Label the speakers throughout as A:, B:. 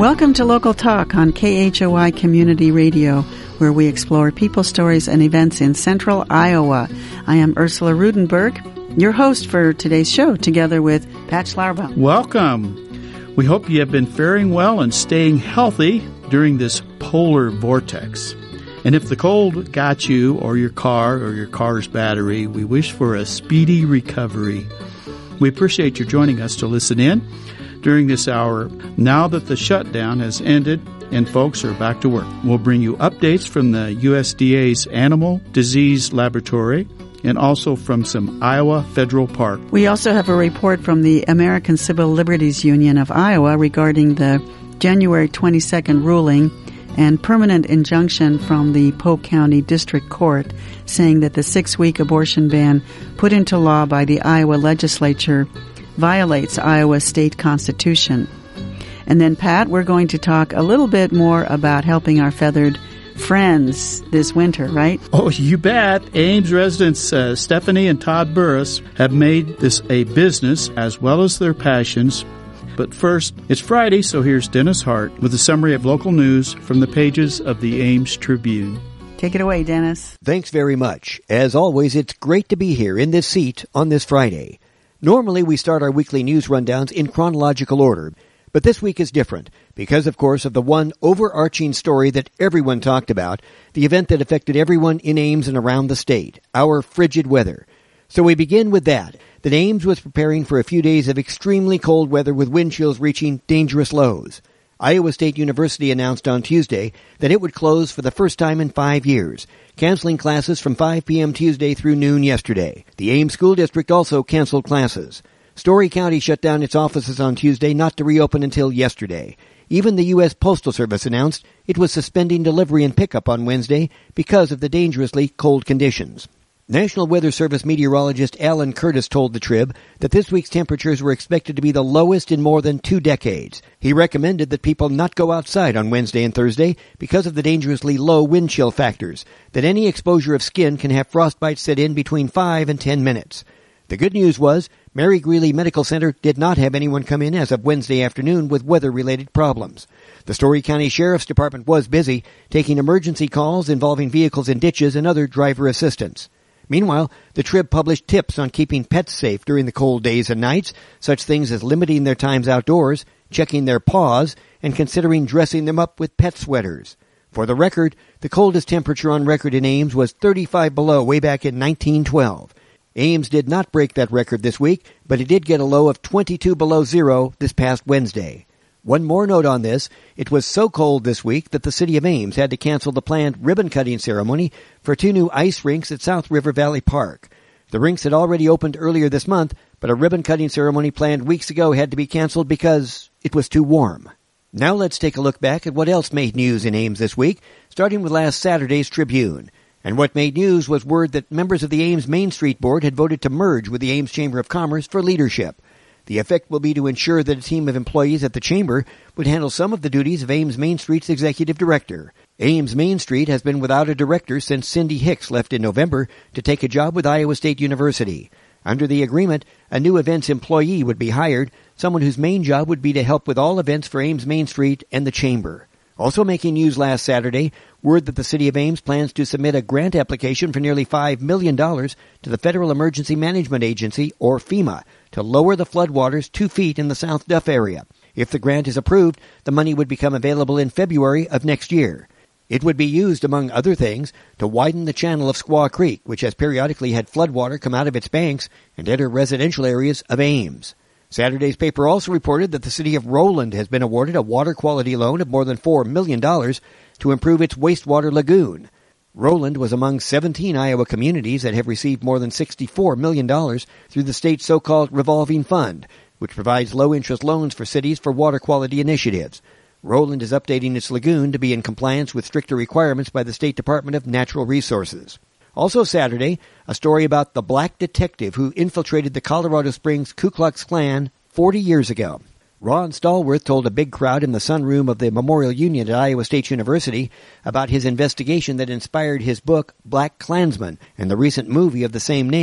A: Welcome to Local Talk on KHOI Community Radio, where we explore people, stories, and events in central Iowa. I am Ursula Rudenberg, your host for today's show, together with Pat Schlarbaum.
B: Welcome. We hope you have been faring well and staying healthy during this polar vortex. And if the cold got you or your car's battery, we wish for a speedy recovery. We appreciate you joining us to listen in during this hour, now that the shutdown has ended and folks are back to work. We'll bring you updates from the USDA's Animal Disease Laboratory and also from some Iowa Federal Park.
A: We also have a report from the American Civil Liberties Union of Iowa regarding the January 22nd ruling and permanent injunction from the Polk County District Court saying that the 6-week abortion ban put into law by the Iowa legislature violates Iowa's state constitution. And then, Pat, we're going to talk a little bit more about helping our feathered friends this winter, right?
B: Oh, you bet. Ames residents Stephanie and Todd Burris have made this a business as well as their passions. But first, it's Friday, so here's Dennis Hart with a summary of local news from the pages of the Ames Tribune.
A: Take it away, Dennis.
C: Thanks very much. As always, it's great to be here in this seat on this Friday. Normally, we start our weekly news rundowns in chronological order, but this week is different because, of course, of the one overarching story that everyone talked about, the event that affected everyone in Ames and around the state, our frigid weather. So we begin with that Ames was preparing for a few days of extremely cold weather with wind chills reaching dangerous lows. Iowa State University announced on Tuesday that it would close for the first time in 5 years, canceling classes from 5 p.m. Tuesday through noon yesterday. The Ames School District also canceled classes. Story County shut down its offices on Tuesday, not to reopen until yesterday. Even the U.S. Postal Service announced it was suspending delivery and pickup on Wednesday because of the dangerously cold conditions. National Weather Service meteorologist Alan Curtis told the Trib that this week's temperatures were expected to be the lowest in more than 2 decades. He recommended that people not go outside on Wednesday and Thursday because of the dangerously low wind chill factors, that any exposure of skin can have frostbite set in between 5 and 10 minutes. The good news was Mary Greeley Medical Center did not have anyone come in as of Wednesday afternoon with weather-related problems. The Story County Sheriff's Department was busy taking emergency calls involving vehicles in ditches and other driver assistance. Meanwhile, the Trib published tips on keeping pets safe during the cold days and nights, such things as limiting their times outdoors, checking their paws, and considering dressing them up with pet sweaters. For the record, the coldest temperature on record in Ames was 35 below way back in 1912. Ames did not break that record this week, but it did get a low of 22 below zero this past Wednesday. One more note on this, it was so cold this week that the city of Ames had to cancel the planned ribbon-cutting ceremony for 2 new ice rinks at South River Valley Park. The rinks had already opened earlier this month, but a ribbon-cutting ceremony planned weeks ago had to be canceled because it was too warm. Now let's take a look back at what else made news in Ames this week, starting with last Saturday's Tribune. And what made news was word that members of the Ames Main Street Board had voted to merge with the Ames Chamber of Commerce for leadership. The effect will be to ensure that a team of employees at the Chamber would handle some of the duties of Ames Main Street's executive director. Ames Main Street has been without a director since Cindy Hicks left in November to take a job with Iowa State University. Under the agreement, a new events employee would be hired, someone whose main job would be to help with all events for Ames Main Street and the Chamber. Also making news last Saturday, word that the City of Ames plans to submit a grant application for nearly $5 million to the Federal Emergency Management Agency, or FEMA, to lower the floodwaters 2 feet in the South Duff area. If the grant is approved, the money would become available in February of next year. It would be used, among other things, to widen the channel of Squaw Creek, which has periodically had floodwater come out of its banks and enter residential areas of Ames. Saturday's paper also reported that the city of Roland has been awarded a water quality loan of more than $4 million to improve its wastewater lagoon. Roland was among 17 Iowa communities that have received more than $64 million through the state's so-called revolving fund, which provides low-interest loans for cities for water quality initiatives. Roland is updating its lagoon to be in compliance with stricter requirements by the State Department of Natural Resources. Also Saturday, a story about the black detective who infiltrated the Colorado Springs Ku Klux Klan 40 years ago. Ron Stallworth told a big crowd in the sunroom of the Memorial Union at Iowa State University about his investigation that inspired his book, Black Klansman, and the recent movie of the same name,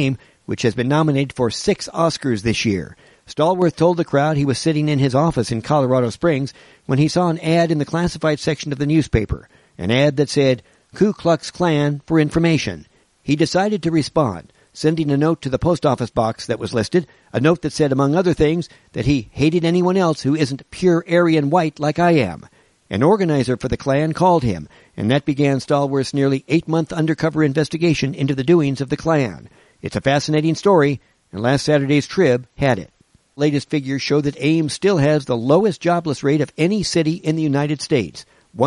C: which has been nominated for 6 Oscars this year. Stallworth told the crowd he was sitting in his office in Colorado Springs when he saw an ad in the classified section of the newspaper, an ad that said, Ku Klux Klan for information. He decided to respond, sending a note to the post office box that was listed, a note that said, among other things, that he hated anyone else who isn't pure Aryan white like I am. An organizer for the Klan called him, and that began Stallworth's nearly 8-month undercover investigation into the doings of the Klan. It's a fascinating story, and last Saturday's Trib had it. Latest figures show that Ames still has the lowest jobless rate of any city in the United States,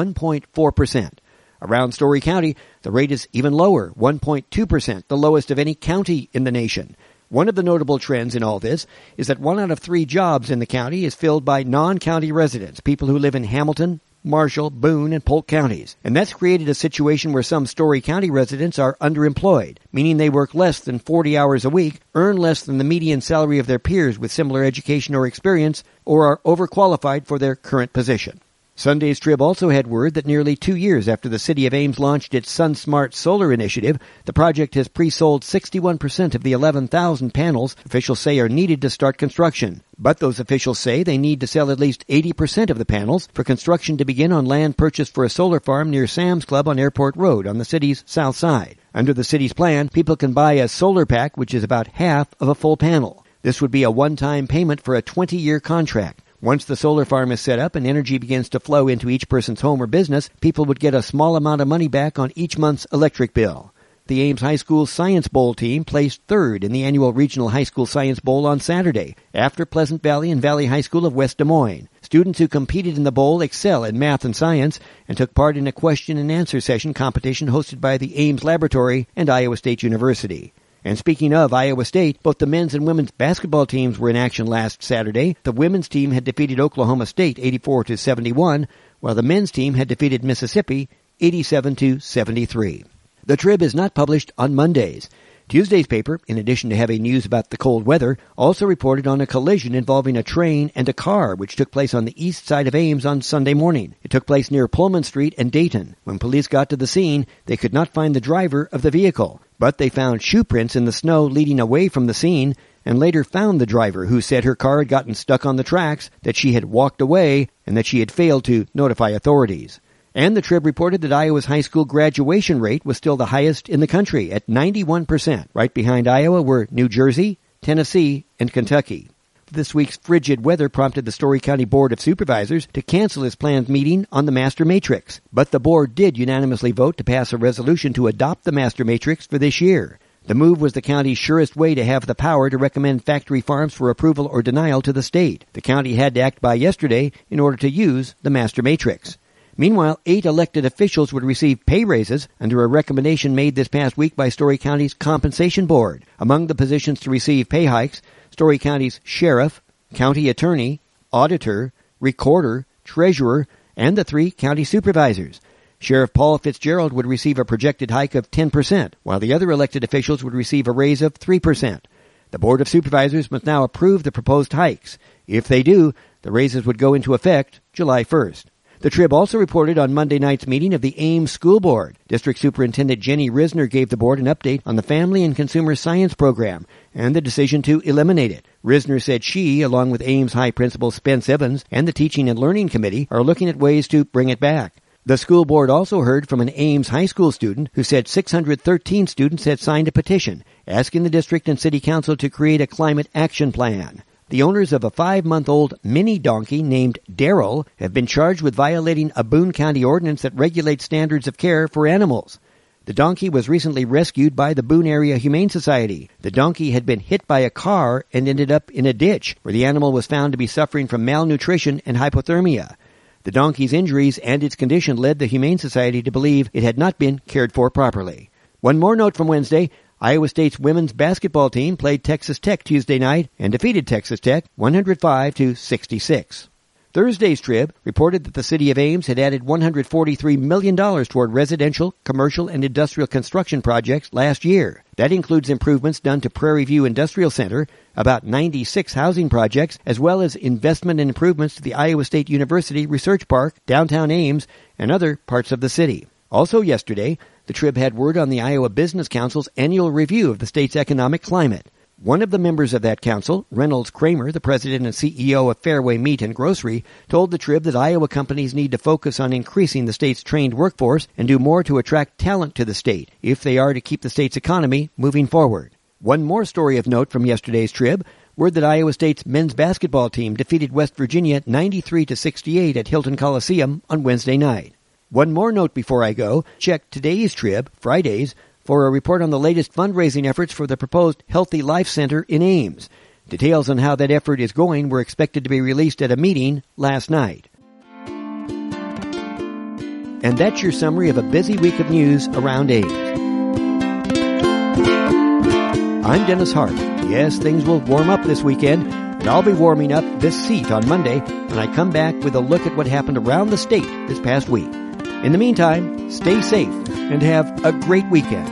C: 1.4%. Around Story County, the rate is even lower, 1.2%, the lowest of any county in the nation. One of the notable trends in all this is that 1 out of 3 jobs in the county is filled by non-county residents, people who live in Hamilton, Marshall, Boone, and Polk counties. And that's created a situation where some Story County residents are underemployed, meaning they work less than 40 hours a week, earn less than the median salary of their peers with similar education or experience, or are overqualified for their current position. Sunday's Trib also had word that nearly 2 years after the city of Ames launched its SunSmart Solar Initiative, the project has pre-sold 61% of the 11,000 panels officials say are needed to start construction. But those officials say they need to sell at least 80% of the panels for construction to begin on land purchased for a solar farm near Sam's Club on Airport Road on the city's south side. Under the city's plan, people can buy a solar pack, which is about half of a full panel. This would be a one-time payment for a 20-year contract. Once the solar farm is set up and energy begins to flow into each person's home or business, people would get a small amount of money back on each month's electric bill. The Ames High School Science Bowl team placed 3rd in the annual Regional High School Science Bowl on Saturday, after Pleasant Valley and Valley High School of West Des Moines. Students who competed in the bowl excel in math and science and took part in a question-and-answer session competition hosted by the Ames Laboratory and Iowa State University. And speaking of Iowa State, both the men's and women's basketball teams were in action last Saturday. The women's team had defeated Oklahoma State 84-71, while the men's team had defeated Mississippi 87-73. The Trib is not published on Mondays. Tuesday's paper, in addition to having news about the cold weather, also reported on a collision involving a train and a car, which took place on the east side of Ames on Sunday morning. It took place near Pullman Street and Dayton. When police got to the scene, they could not find the driver of the vehicle, but they found shoe prints in the snow leading away from the scene, and later found the driver, who said her car had gotten stuck on the tracks, that she had walked away, and that she had failed to notify authorities. And the Trib reported that Iowa's high school graduation rate was still the highest in the country at 91%. Right behind Iowa were New Jersey, Tennessee, and Kentucky. This week's frigid weather prompted the Story County Board of Supervisors to cancel its planned meeting on the Master Matrix. But the board did unanimously vote to pass a resolution to adopt the Master Matrix for this year. The move was the county's surest way to have the power to recommend factory farms for approval or denial to the state. The county had to act by yesterday in order to use the Master Matrix. Meanwhile, 8 elected officials would receive pay raises under a recommendation made this past week by Story County's Compensation Board. Among the positions to receive pay hikes, Story County's sheriff, county attorney, auditor, recorder, treasurer, and the 3 county supervisors. Sheriff Paul Fitzgerald would receive a projected hike of 10%, while the other elected officials would receive a raise of 3%. The Board of Supervisors must now approve the proposed hikes. If they do, the raises would go into effect July 1st. The Trib also reported on Monday night's meeting of the Ames School Board. District Superintendent Jenny Risner gave the board an update on the Family and Consumer Science program and the decision to eliminate it. Risner said she, along with Ames High Principal Spence Evans and the Teaching and Learning Committee, are looking at ways to bring it back. The school board also heard from an Ames high school student who said 613 students had signed a petition asking the district and city council to create a climate action plan. The owners of a 5-month-old mini donkey named Daryl have been charged with violating a Boone County ordinance that regulates standards of care for animals. The donkey was recently rescued by the Boone Area Humane Society. The donkey had been hit by a car and ended up in a ditch, where the animal was found to be suffering from malnutrition and hypothermia. The donkey's injuries and its condition led the Humane Society to believe it had not been cared for properly. One more note from Wednesday. Iowa State's women's basketball team played Texas Tech Tuesday night and defeated Texas Tech 105-66. Thursday's Trib reported that the city of Ames had added $143 million toward residential, commercial, and industrial construction projects last year. That includes improvements done to Prairie View Industrial Center, about 96 housing projects, as well as investment and improvements to the Iowa State University Research Park, downtown Ames, and other parts of the city. Also yesterday, the Trib had word on the Iowa Business Council's annual review of the state's economic climate. One of the members of that council, Reynolds Kramer, the president and CEO of Fairway Meat and Grocery, told the Trib that Iowa companies need to focus on increasing the state's trained workforce and do more to attract talent to the state if they are to keep the state's economy moving forward. One more story of note from yesterday's Trib, word that Iowa State's men's basketball team defeated West Virginia 93-68 at Hilton Coliseum on Wednesday night. One more note before I go, check today's Trib, Fridays, for a report on the latest fundraising efforts for the proposed Healthy Life Center in Ames. Details on how that effort is going were expected to be released at a meeting last night. And that's your summary of a busy week of news around Ames. I'm Dennis Hart. Yes, things will warm up this weekend, and I'll be warming up this seat on Monday when I come back with a look at what happened around the state this past week. In the meantime, stay safe and have a great weekend.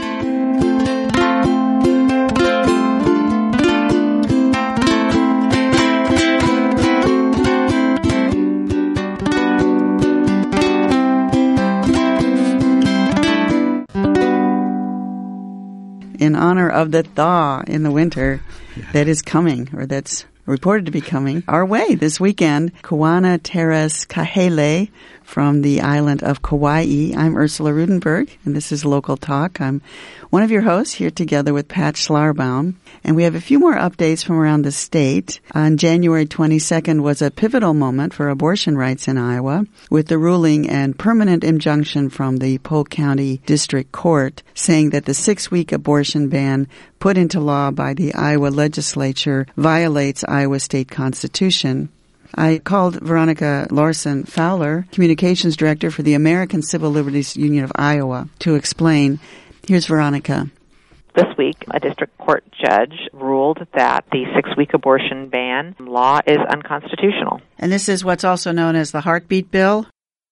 A: In honor of the thaw in the winter that is coming, or that's reported to be coming our way this weekend, Kawana Teres Kahele from the island of Kauai. I'm Ursula Rudenberg, and this is Local Talk. I'm one of your hosts here together with Pat Schlarbaum, and we have a few more updates from around the state. On January 22nd was a pivotal moment for abortion rights in Iowa, with the ruling and permanent injunction from the Polk County District Court saying that the 6-week abortion ban put into law by the Iowa legislature violates Iowa state constitution. I called Veronica Larson Fowler, Communications Director for the American Civil Liberties Union of Iowa, to explain. Here's Veronica.
D: This week, a district court judge ruled that the 6-week abortion ban law is unconstitutional.
A: And this is what's also known as the Heartbeat Bill?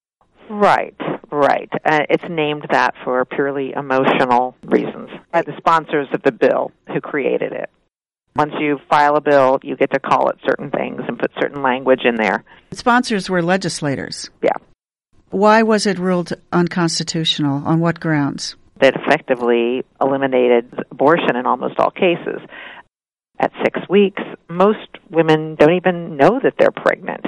D: Right. It's named that for purely emotional reasons by the sponsors of the bill who created it. Once you file a bill, you get to call it certain things and put certain language in there.
A: The sponsors were legislators.
D: Yeah.
A: Why was it ruled unconstitutional? On what grounds?
D: That effectively eliminated abortion in almost all cases. At 6 weeks, most women don't even know that they're pregnant.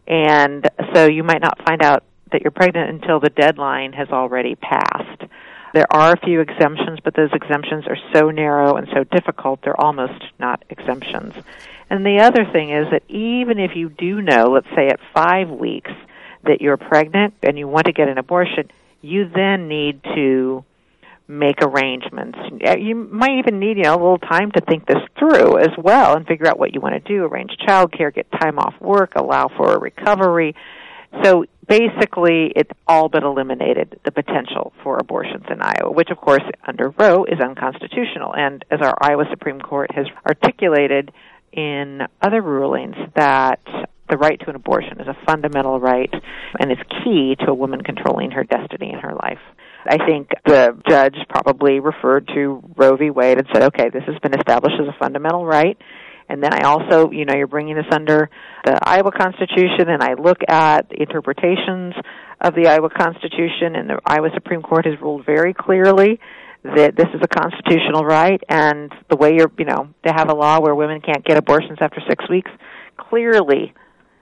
D: And so you might not find out that you're pregnant until the deadline has already passed. There are a few exemptions, but those exemptions are so narrow and so difficult, they're almost not exemptions. And the other thing is that even if you do know, let's say at 5 weeks, that you're pregnant and you want to get an abortion, you then need to make arrangements. You might even need, a little time to think this through as well and figure out what you want to do, arrange childcare, get time off work, allow for a recovery. So basically, it all but eliminated the potential for abortions in Iowa, which, of course, under Roe is unconstitutional. And as our Iowa Supreme Court has articulated in other rulings, that the right to an abortion is a fundamental right and is key to a woman controlling her destiny in her life. I think the judge probably referred to Roe v. Wade and said, okay, this has been established as a fundamental right. And then I also, you're bringing this under the Iowa Constitution, and I look at the interpretations of the Iowa Constitution, and the Iowa Supreme Court has ruled very clearly that this is a constitutional right, and the way to have a law where women can't get abortions after 6 weeks clearly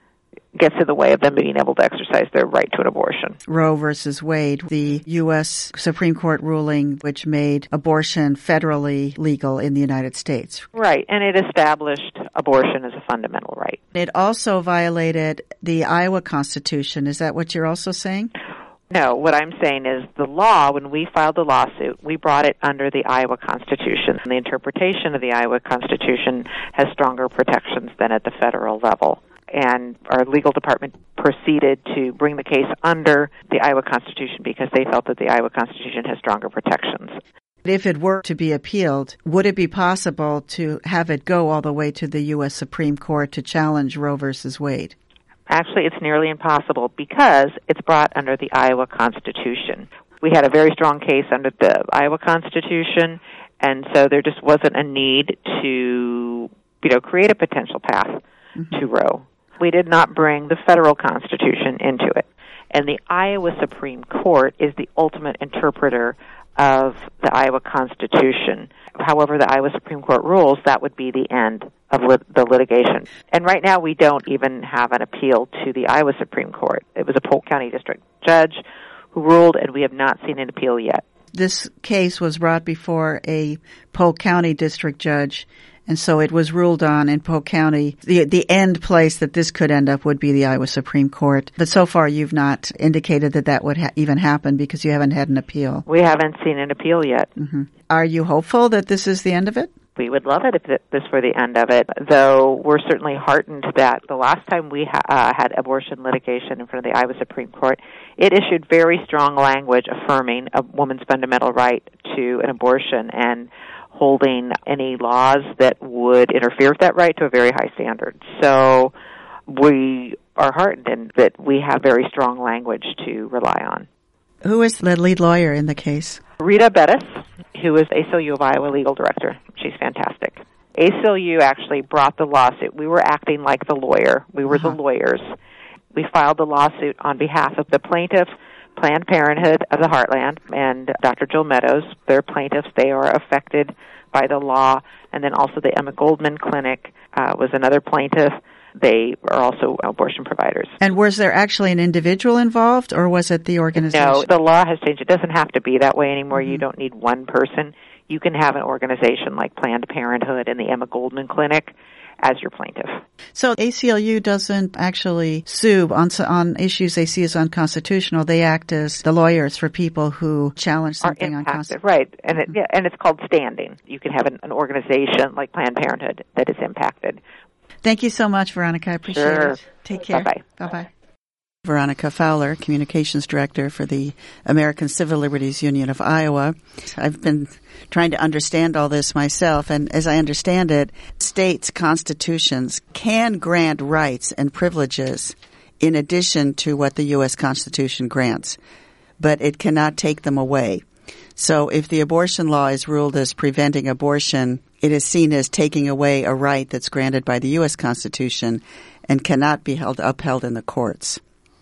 D: gets in the way of them being able to exercise their right to an abortion.
A: Roe versus Wade, the U.S. Supreme Court ruling which made abortion federally legal in the United States.
D: Right, and it established abortion as a fundamental right.
A: It also violated the Iowa Constitution. Is that what you're also saying?
D: No, what I'm saying is the law, when we filed the lawsuit, we brought it under the Iowa Constitution. And the interpretation of the Iowa Constitution has stronger protections than at the federal level. And our legal department proceeded to bring the case under the Iowa Constitution because they felt that the Iowa Constitution has stronger protections.
A: If it were to be appealed, would it be possible to have it go all the way to the U.S. Supreme Court to challenge Roe versus Wade?
D: Actually, it's nearly impossible because it's brought under the Iowa Constitution. We had a very strong case under the Iowa Constitution, and so there just wasn't a need to, create a potential path to Roe. We did not bring the federal Constitution into it. And the Iowa Supreme Court is the ultimate interpreter of the Iowa Constitution. However, the Iowa Supreme Court rules, that would be the end of the litigation. And right now we don't even have an appeal to the Iowa Supreme Court. It was a Polk County District Judge who ruled, and we have not seen an appeal yet.
A: This case was brought before a Polk County District Judge, and so it was ruled on in Polk County. The end place that this could end up would be the Iowa Supreme Court. But so far you've not indicated that would even happen because you haven't had an appeal.
D: We haven't seen an appeal yet.
A: Mm-hmm. Are you hopeful that this is the end of it?
D: We would love it if this were the end of it, though we're certainly heartened that the last time we had abortion litigation in front of the Iowa Supreme Court, it issued very strong language affirming a woman's fundamental right to an abortion and holding any laws that would interfere with that right to a very high standard. So we are heartened in that we have very strong language to rely on.
A: Who is the lead lawyer in the case?
D: Rita Bettis, who is ACLU of Iowa legal director. She's fantastic. ACLU actually brought the lawsuit. We were acting like the lawyer. We were the lawyers. We filed the lawsuit on behalf of the plaintiff, Planned Parenthood of the Heartland, and Dr. Jill Meadows. They're plaintiffs. They are affected by the law. And then also the Emma Goldman Clinic was another plaintiff. They are also abortion providers.
A: And was there actually an individual involved, or was it the organization?
D: No, the law has changed. It doesn't have to be that way anymore. Mm-hmm. You don't need one person. You can have an organization like Planned Parenthood and the Emma Goldman Clinic as your plaintiff.
A: So ACLU doesn't actually sue on issues they see as unconstitutional. They act as the lawyers for people who challenge something unconstitutional.
D: Right, and it's called standing. You can have an organization like Planned Parenthood that is impacted.
A: Thank you so much, Veronica. I appreciate it. Take care.
D: Bye-bye.
A: Bye-bye. Veronica Fowler, Communications Director for the American Civil Liberties Union of Iowa. I've been trying to understand all this myself, and as I understand it, states' constitutions can grant rights and privileges in addition to what the U.S. Constitution grants, but it cannot take them away. So if the abortion law is ruled as preventing abortion, it is seen as taking away a right that's granted by the U.S. Constitution and cannot be upheld in the courts.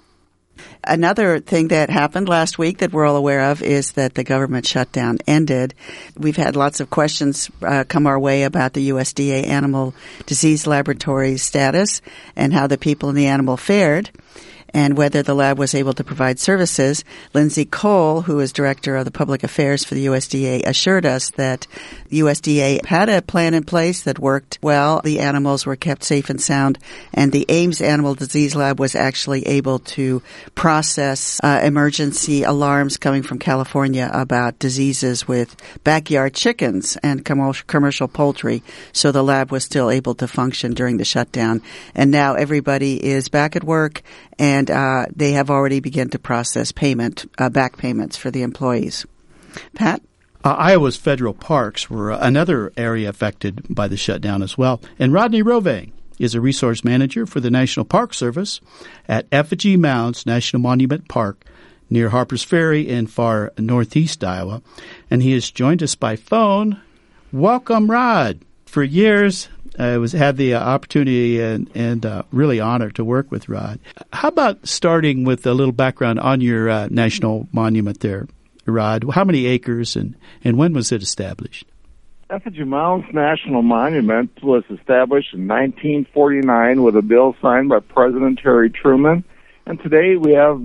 A: Another thing that happened last week that we're all aware of is that the government shutdown ended. We've had lots of questions come our way about the USDA Animal Disease Laboratory status and how the people in the animal fared, and whether the lab was able to provide services. Lindsay Cole, who is Director of the Public Affairs for the USDA, assured us that the USDA had a plan in place that worked well. The animals were kept safe and sound, and the Ames Animal Disease Lab was actually able to process emergency alarms coming from California about diseases with backyard chickens and commercial poultry. So the lab was still able to function during the shutdown. And now everybody is back at work, and they have already begun to process back payments for the employees. Pat?
B: Iowa's federal parks were another area affected by the shutdown as well. And Rodney Rovang is a resource manager for the National Park Service at Effigy Mounds National Monument Park near Harpers Ferry in far northeast Iowa. And he has joined us by phone. Welcome, Rod. For years, I had the opportunity and really honored to work with Rod. How about starting with a little background on your national monument there, Rod? How many acres and when was it established?
E: Effigy Mounds National Monument was established in 1949 with a bill signed by President Harry Truman. And today we have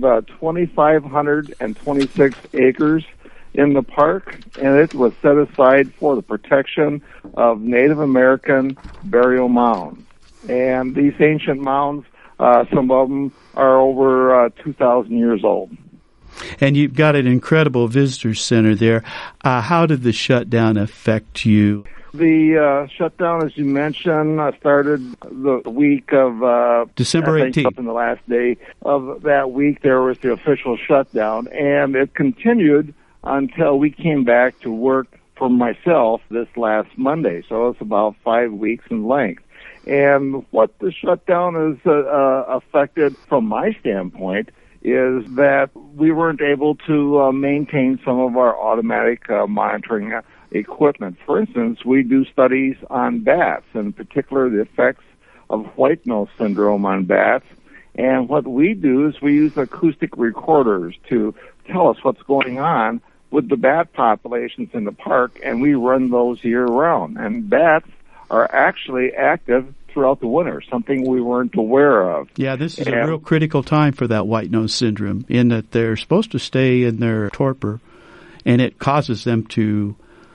E: 2,526 acres in the park, and it was set aside for the protection of Native American burial mounds. And these ancient mounds, some of them are over 2,000 years old.
B: And you've got an incredible visitor center there. How did the shutdown affect you?
E: The shutdown, as you mentioned, started the week of
B: December 18th.
E: Up in the last day of that week, there was the official shutdown, and it continued until we came back to work for myself this last Monday. So it's about 5 weeks in length. And what the shutdown has affected from my standpoint is that we weren't able to maintain some of our automatic monitoring equipment. For instance, we do studies on bats, in particular the effects of white nose syndrome on bats. And what we do is we use acoustic recorders to tell us what's going on with the bat populations in the park, and we run those year-round. And bats are actually active throughout the winter, something we weren't aware of.
B: Yeah, this is a real critical time for that white nose syndrome in that they're supposed to stay in their torpor, and it causes them to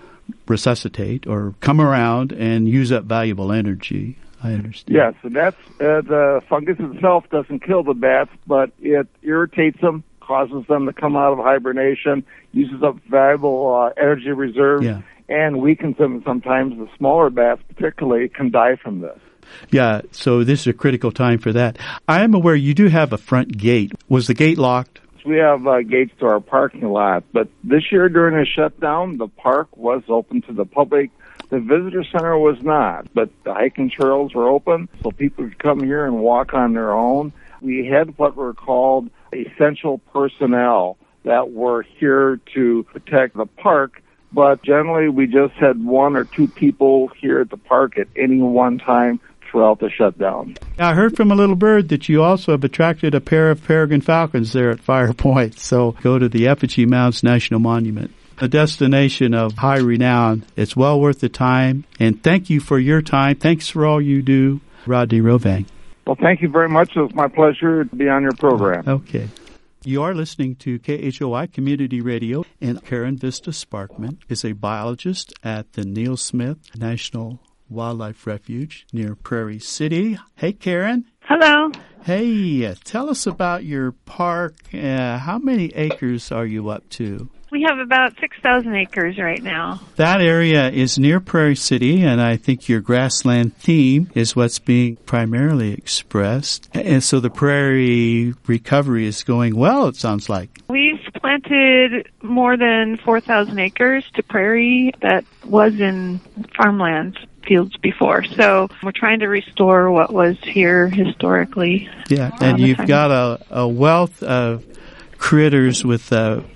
B: resuscitate or come around and use up valuable energy. I understand.
E: Yes, and that's the fungus itself doesn't kill the bats, but it irritates them, causes them to come out of hibernation, uses up valuable energy reserves, and weakens them. Sometimes the smaller bats particularly can die from this.
B: Yeah, so this is a critical time for that. I am aware you do have a front gate. Was the gate locked?
E: We have gates to our parking lot, but this year during the shutdown, the park was open to the public. The visitor center was not, but the hiking trails were open, so people could come here and walk on their own. We had what were called essential personnel that were here to protect the park, but generally we just had one or two people here at the park at any one time throughout the shutdown.
B: I heard from a little bird that you also have attracted a pair of peregrine falcons there at Fire Point, so go to the Effigy Mounds National Monument. A destination of high renown. It's well worth the time, and thank you for your time. Thanks for all you do, Rodney Rovang.
E: Well, thank you very much. It was my pleasure to be on your program.
B: Okay. You are listening to KHOI Community Radio, and Karen Vista Sparkman is a biologist at the Neil Smith National Wildlife Refuge near Prairie City. Hey, Karen.
F: Hello.
B: Hey, tell us about your park. How many acres are you up to?
F: We have about 6,000 acres right now.
B: That area is near Prairie City, and I think your grassland theme is what's being primarily expressed. And so the prairie recovery is going well, it sounds like.
F: We've planted more than 4,000 acres to prairie that was in farmlands fields before. So we're trying to restore what was here historically.
B: Yeah, and you've got a wealth of critters with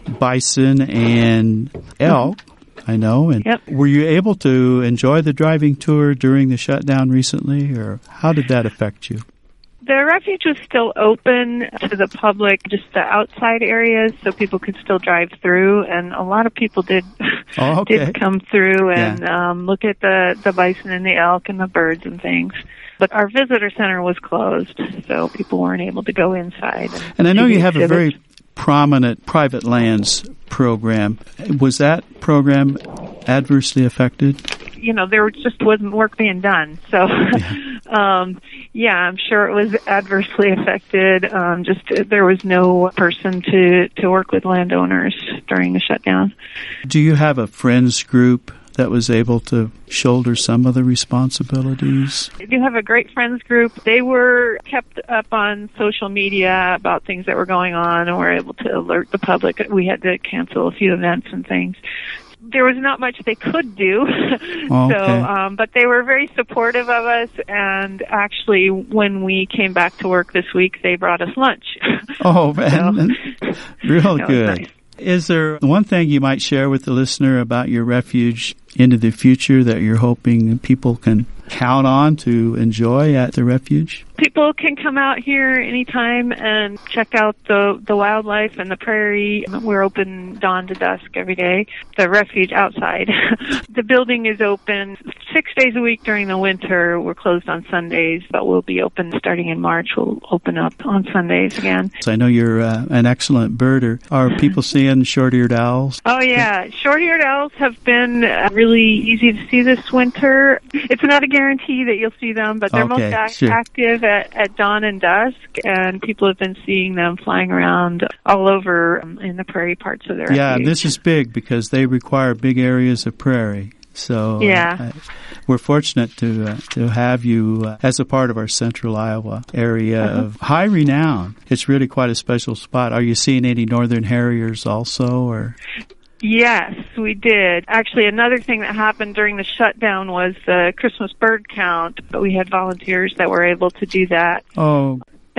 B: bison and elk, I know. And were you able to enjoy the driving tour during the shutdown recently, or how did that affect you?
F: The refuge was still open to the public, just the outside areas, so people could still drive through, and a lot of people did come through and look at the bison and the elk and the birds and things. But our visitor center was closed, so people weren't able to go inside.
B: And I know you have a very prominent private lands program. Was that program adversely affected?
F: You know, there just wasn't work being done. So, I'm sure it was adversely affected. There was no person to work with landowners during the shutdown.
B: Do you have a friends group that was able to shoulder some of the responsibilities?
F: I do have a great friends group. They were kept up on social media about things that were going on and were able to alert the public. We had to cancel a few events and things. There was not much they could do, but they were very supportive of us, and actually when we came back to work this week, they brought us lunch.
B: Oh, man. Real good.
F: Nice.
B: Is there one thing you might share with the listener about your refuge into the future that you're hoping people can count on to enjoy at the refuge?
F: People can come out here anytime and check out the wildlife and the prairie. We're open dawn to dusk every day. The refuge outside. The building is open 6 days a week during the winter. We're closed on Sundays, but we'll be open starting in March. We'll open up on Sundays again.
B: So I know you're an excellent birder. Are people seeing short-eared owls?
F: Oh, yeah. Short-eared owls have been really easy to see this winter. It's not a guarantee that you'll see them, but they're most active at dawn and dusk, and people have been seeing them flying around all over in the prairie parts of their refuge.
B: Yeah, this is big because they require big areas of prairie. So we're fortunate to have you as a part of our central Iowa area of high renown. It's really quite a special spot. Are you seeing any northern harriers also, or?
F: Yes, we did. Actually, another thing that happened during the shutdown was the Christmas bird count, but we had volunteers that were able to do that.
B: Oh.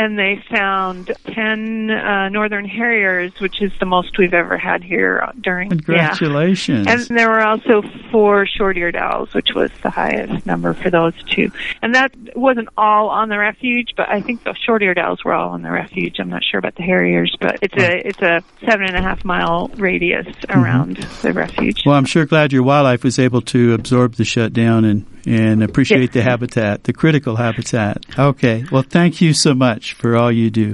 F: and they found 10 northern harriers, which is the most we've ever had here during.
B: Congratulations!
F: Yeah. And there were also 4 short-eared owls, which was the highest number for those 2. And that wasn't all on the refuge, but I think the short-eared owls were all on the refuge. I'm not sure about the harriers, but it's a 7.5 mile radius around the refuge.
B: Well, I'm sure glad your wildlife was able to absorb the shutdown and appreciate the habitat, the critical habitat. Okay. Well, thank you so much for all you do.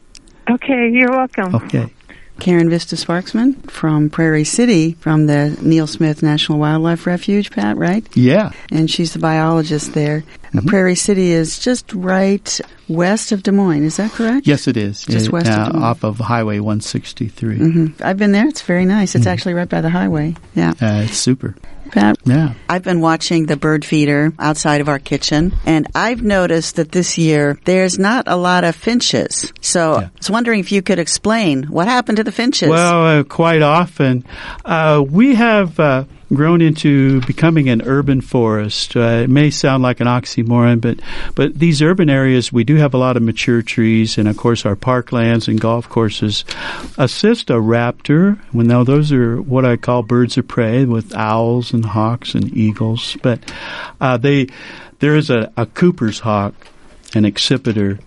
F: Okay, you're welcome.
B: Okay.
A: Karen Vista Sparksman from Prairie City from the Neal Smith National Wildlife Refuge, Pat, right?
B: Yeah.
A: And she's the biologist there. Prairie City is just right west of Des Moines, is that correct?
B: Yes, it is.
A: Just west of Des Moines.
B: Off of Highway 163.
A: I've been there. It's very nice. It's actually right by the highway. Yeah.
B: It's super.
A: Pat,
B: yeah.
A: I've been watching the bird feeder outside of our kitchen, and I've noticed that this year there's not a lot of finches. So I was wondering if you could explain what happened to the finches.
B: Well, quite often we have grown into becoming an urban forest. It may sound like an oxymoron, but these urban areas, we do have a lot of mature trees, and of course our parklands and golf courses assist a raptor. Well, now those are what I call birds of prey with owls and hawks and eagles. But there is a Cooper's hawk, an accipiter,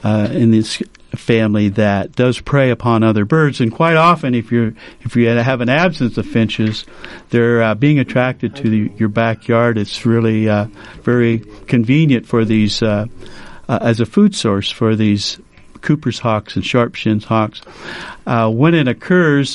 B: in this family that does prey upon other birds, and quite often if you have an absence of finches, they're being attracted to your backyard. It's really very convenient for these as a food source for these Cooper's hawks and sharp-shinned hawks. When it occurs,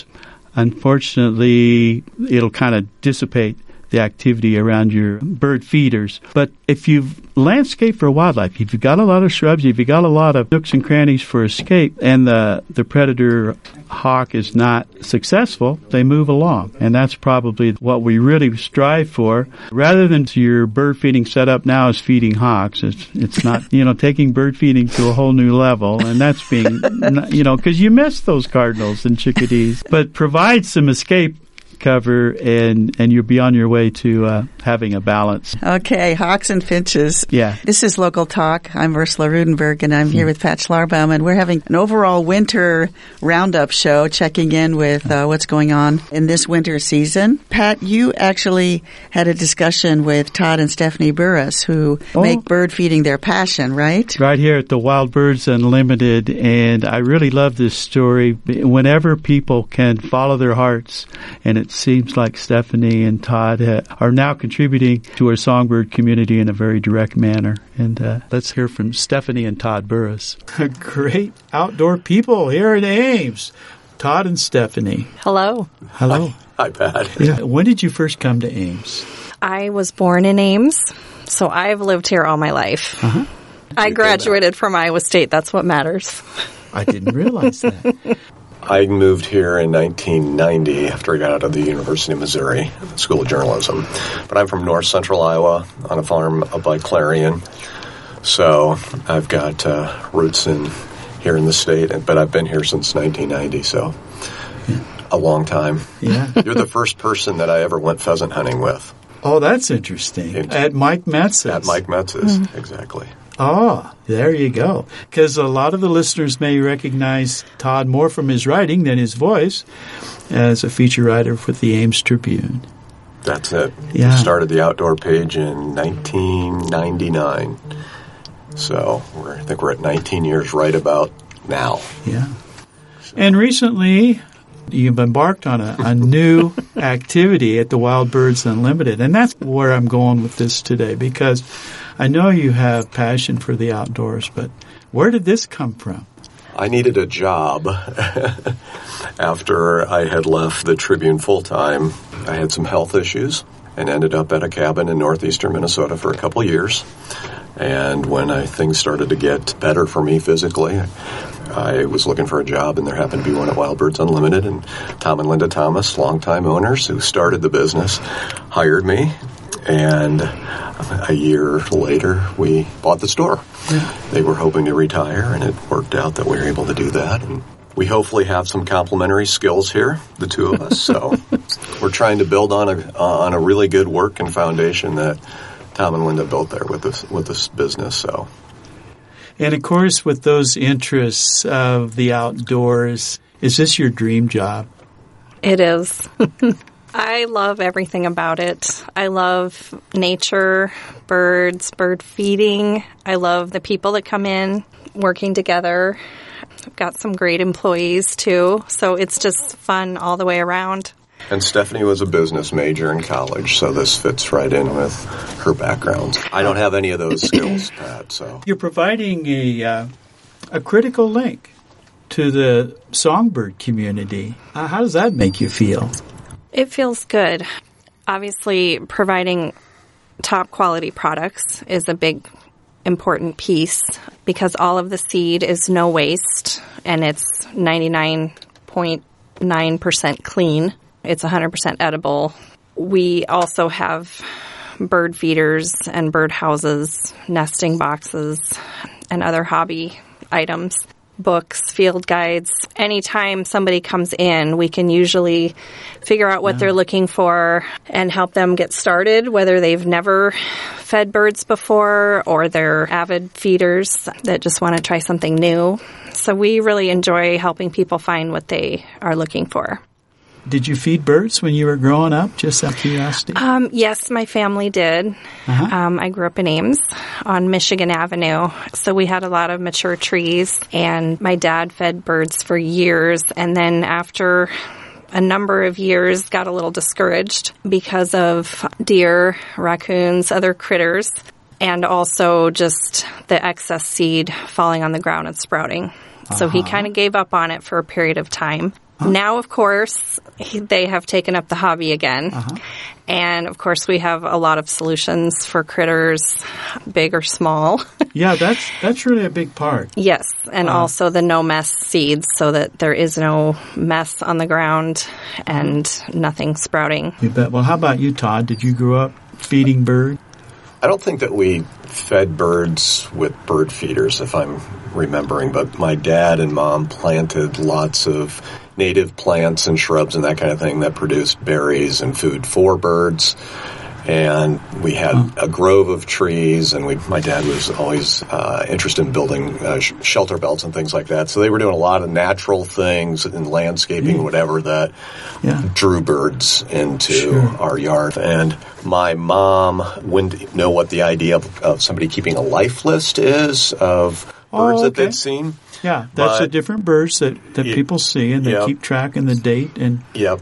B: unfortunately, it'll kind of dissipate the activity around your bird feeders. But if you've landscaped for wildlife, if you've got a lot of shrubs, if you've got a lot of nooks and crannies for escape, and the predator hawk is not successful, they move along. And that's probably what we really strive for. Rather than your bird feeding setup now is feeding hawks, it's not, taking bird feeding to a whole new level. And that's being, because you miss those cardinals and chickadees. But provide some escape cover, and you'll be on your way to having a balance.
A: Okay, hawks and finches.
B: Yeah.
A: This is Local Talk. I'm Ursula Rudenberg, and I'm here with Pat Schlarbaum, and we're having an overall winter roundup show, checking in with what's going on in this winter season. Pat, you actually had a discussion with Todd and Stephanie Burris, who make bird feeding their passion, right?
B: Right here at the Wild Birds Unlimited, and I really love this story. Whenever people can follow their hearts, and it seems like Stephanie and Todd are now contributing to our songbird community in a very direct manner. And let's hear from Stephanie and Todd Burris. Great outdoor people here at Ames. Todd and Stephanie.
G: Hello.
B: Hello.
H: Hi, Pat.
B: Yeah. When did you first come to Ames?
G: I was born in Ames, so I've lived here all my life. Uh-huh. I graduated from Iowa State. That's what matters.
B: I didn't realize that.
H: I moved here in 1990 after I got out of the University of Missouri School of Journalism. But I'm from north central Iowa on a farm up by Clarion. So I've got roots here in the state, but I've been here since 1990, so a long time.
B: Yeah.
H: You're the first person that I ever went pheasant hunting with.
B: Oh, that's interesting. At Mike Metz's.
H: At Mike Metz's, exactly.
B: Oh, there you go. Because a lot of the listeners may recognize Todd more from his writing than his voice as a feature writer with the Ames Tribune.
H: That's it.
B: Yeah.
H: Started the outdoor page in 1999. So I think we're at 19 years right about now.
B: Yeah. And recently, you've embarked on a new activity at the Wild Birds Unlimited. And that's where I'm going with this today, because I know you have passion for the outdoors, but where did this come from?
H: I needed a job after I had left the Tribune full-time. I had some health issues and ended up at a cabin in northeastern Minnesota for a couple years. And when things started to get better for me physically, I was looking for a job, and there happened to be one at Wild Birds Unlimited. And Tom and Linda Thomas, longtime owners who started the business, hired me. And a year later, we bought the store. Yeah. They were hoping to retire, and it worked out that we were able to do that. And we hopefully have some complementary skills here, the two of us. So we're trying to build on a really good work and foundation that Tom and Linda built there with this business. So.
B: And, of course, with those interests of the outdoors, is this your dream job?
G: It is. I love everything about it. I love nature, birds, bird feeding. I love the people that come in working together. I've got some great employees, too. So it's just fun all the way around.
H: And Stephanie was a business major in college, so this fits right in with her background. I don't have any of those skills, Pat. So
B: you're providing a critical link to the songbird community. How does that make you feel?
G: It feels good. Obviously, providing top quality products is a big, important piece because all of the seed is no waste and it's 99.9% clean. It's 100% edible. We also have bird feeders and bird houses, nesting boxes, and other hobby items, books, field guides. Anytime somebody comes in, we can usually figure out what they're looking for and help them get started, whether they've never fed birds before or they're avid feeders that just want to try something new. So we really enjoy helping people find what they are looking for.
B: Did you feed birds when you were growing up, just out of curiosity?
G: Yes, my family did. I grew up in Ames on Michigan Avenue, so we had a lot of mature trees, and my dad fed birds for years, and then after a number of years got a little discouraged because of deer, raccoons, other critters, and also just the excess seed falling on the ground and sprouting. So he kind of gave up on it for a period of time. Now, of course, they have taken up the hobby again. And, of course, we have a lot of solutions for critters, big or small.
B: Yeah, that's really a big part.
G: Yes, and also the no-mess seeds so that there is no mess on the ground and nothing sprouting.
B: You bet. Well, how about you, Todd? Did you grow up feeding birds?
H: I don't think that we fed birds with bird feeders, if I'm remembering, but my dad and mom planted lots of native plants and shrubs and that kind of thing that produced berries and food for birds. And we had a grove of trees, and my dad was always interested in building shelter belts and things like that. So they were doing a lot of natural things and landscaping, whatever, that drew birds into our yard. And my mom wouldn't know what the idea of somebody keeping a life list is of birds that they'd seen.
B: Yeah, that's the different birds that people see, and they keep track and the date. And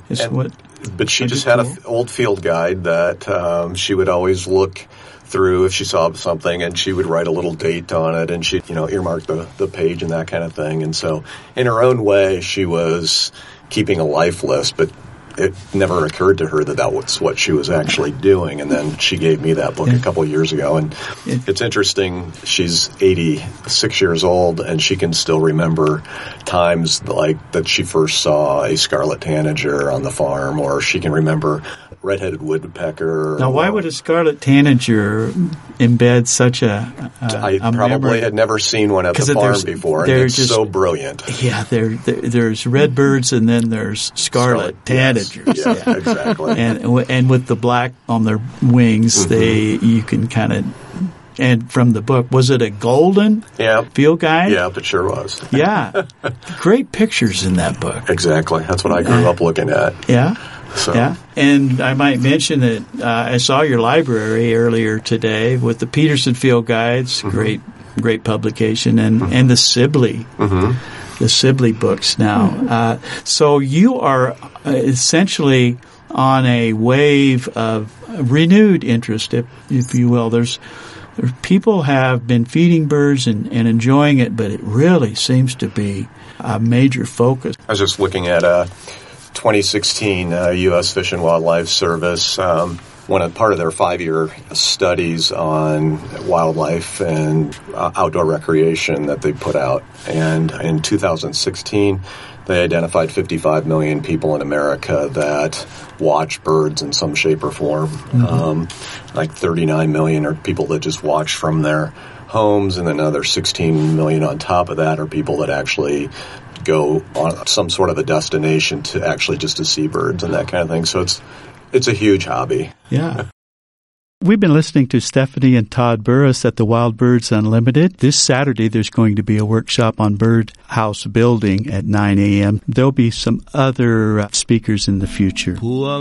H: But she just had an old field guide that she would always look through if she saw something, and she would write a little date on it, and she'd, earmark the page and that kind of thing. And so in her own way, she was keeping a life list, but it never occurred to her that was what she was actually doing. And then she gave me that book a couple of years ago. And it's interesting. She's 86 years old, and she can still remember times like that she first saw a scarlet tanager on the farm, or she can remember red-headed woodpecker.
B: Now, why would a scarlet tanager embed such a
H: I probably
B: memory?
H: Had never seen one at the farm before, and it's just so brilliant.
B: Yeah, there's redbirds, and then there's scarlet tanagers.
H: Yes. Yeah, exactly.
B: And with the black on their wings, you can kind of. And from the book, was it a golden field guide?
H: Yeah, it sure was.
B: Yeah. Great pictures in that book.
H: Exactly. That's what I grew up looking at.
B: Yeah.
H: So.
B: Yeah. And I might mention that I saw your library earlier today with the Peterson Field Guides, great publication, and the Sibley. The Sibley books now. So you are essentially on a wave of renewed interest, if you will. People have been feeding birds and enjoying it, but it really seems to be a major focus.
H: I was just looking at 2016 U.S. Fish and Wildlife Service, part of their 5-year studies on wildlife and outdoor recreation that they put out. And in 2016, they identified 55 million people in America that watch birds in some shape or form. Like 39 million are people that just watch from their homes, and then another 16 million on top of that are people that actually go on some sort of a destination to actually just to see birds and that kind of thing. So it's a huge hobby.
B: Yeah. We've been listening to Stephanie and Todd Burris at the Wild Birds Unlimited. This Saturday, there's going to be a workshop on birdhouse building at 9 a.m. There'll be some other speakers in the future.